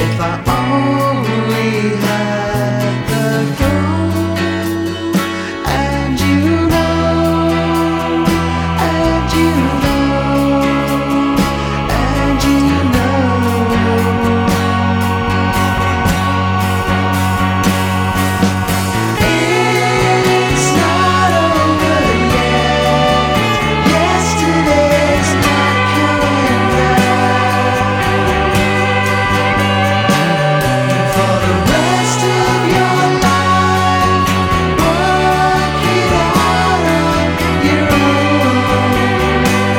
If I only had the gold, and you know, and you know, and you know, it's not over yet. Yesterday's not coming back. For the rest of your life, work it out on your own.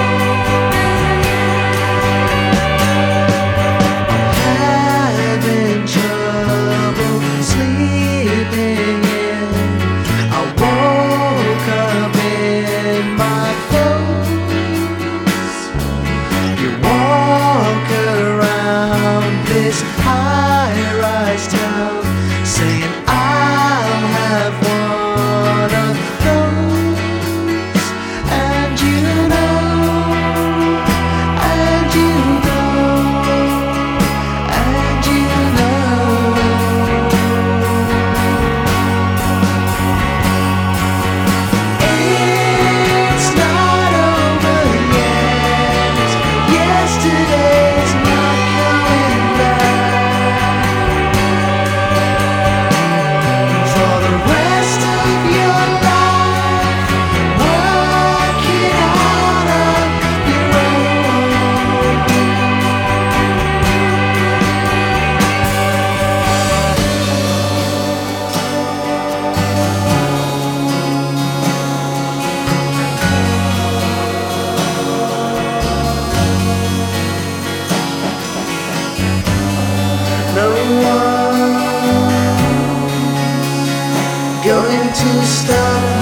Having trouble sleeping in. I woke up in my clothes. You walk around this high-rise town, saying I'll have one of those. And you know, and you know, and you know, it's not over yet. Yesterday's not coming back. For the rest of your life, work it out on your own. No one going to stop